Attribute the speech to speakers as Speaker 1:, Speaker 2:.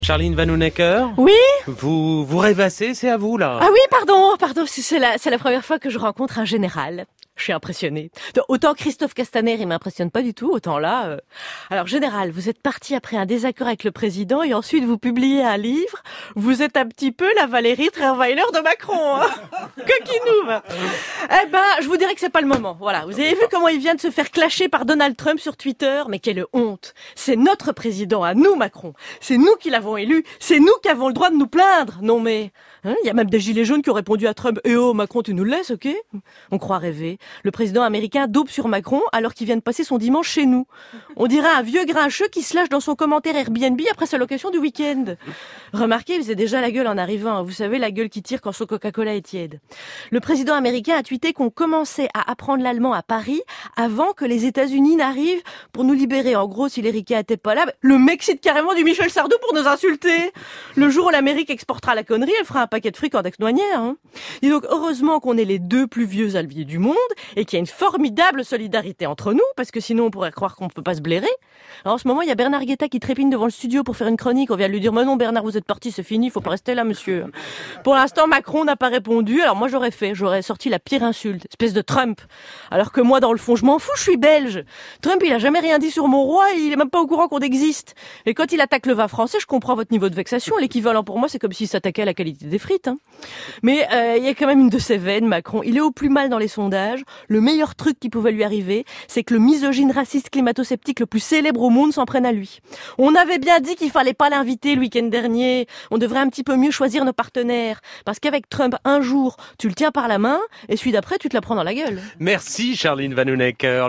Speaker 1: Charline Vanhoenacker.
Speaker 2: Oui.
Speaker 1: Vous rêvassez, c'est à vous là.
Speaker 2: Ah oui, pardon, c'est la première fois que je rencontre un général. Je suis impressionnée. Autant Christophe Castaner, il m'impressionne pas du tout, autant là... Alors, général, vous êtes parti après un désaccord avec le président et ensuite vous publiez un livre. Vous êtes un petit peu la Valérie Trierweiler de Macron, hein. Coquinou. Eh ben, je vous dirais que c'est pas le moment. Voilà, vous avez vu comment il vient de se faire clasher par Donald Trump sur Twitter? Mais quelle honte. C'est notre président, à nous, Macron. C'est nous qui l'avons élu. C'est nous qui avons le droit de nous plaindre. Non mais... Il y a même des gilets jaunes qui ont répondu à Trump « Eh oh, Macron, tu nous le laisses, ok ?» On croit rêver. Le président américain dope sur Macron alors qu'il vient de passer son dimanche chez nous. On dirait un vieux grincheux qui se lâche dans son commentaire Airbnb après sa location du week-end. Remarquez, il faisait déjà la gueule en arrivant. Vous savez, la gueule qui tire quand son Coca-Cola est tiède. Le président américain a tweeté qu'on commençait à apprendre l'allemand à Paris avant que les États-Unis n'arrivent pour nous libérer. En gros, si les ricains étaient pas là, le mec cite carrément du Michel Sardou pour nous insulter. Le jour où l'Amérique exportera la connerie, elle fera un paquet de fric en ex-douanière. Hein. Et donc, heureusement qu'on est les deux plus vieux alliés du monde et qu'il y a une formidable solidarité entre nous, parce que sinon on pourrait croire qu'on peut pas se blairer. Alors, en ce moment, il y a Bernard Guetta qui trépigne devant le studio pour faire une chronique. On vient de lui dire « Mais non, Bernard, vous êtes parti, c'est fini, il faut pas rester là, monsieur. » Pour l'instant, Macron n'a pas répondu. Alors moi, j'aurais sorti la pire insulte, espèce de Trump. Alors que moi, dans le fond, je m'en fous, je suis belge. Trump, il a jamais rien dit sur mon roi, et il est même pas au courant qu'on existe. Et quand il attaque le vin français, je comprends votre niveau de vexation. L'équivalent pour moi, c'est comme s'il s'attaquait à la qualité des frites. Hein. Mais il y a quand même une de ses veines, Macron. Il est au plus mal dans les sondages. Le meilleur truc qui pouvait lui arriver, c'est que le misogyne raciste climato-sceptique le plus célèbre au monde s'en prenne à lui. On avait bien dit qu'il fallait pas l'inviter le week-end dernier. On devrait un petit peu mieux choisir nos partenaires. Parce qu'avec Trump, un jour, tu le tiens par la main, et celui d'après, tu te la prends dans la gueule.
Speaker 1: Merci Charline Vanhoenacker.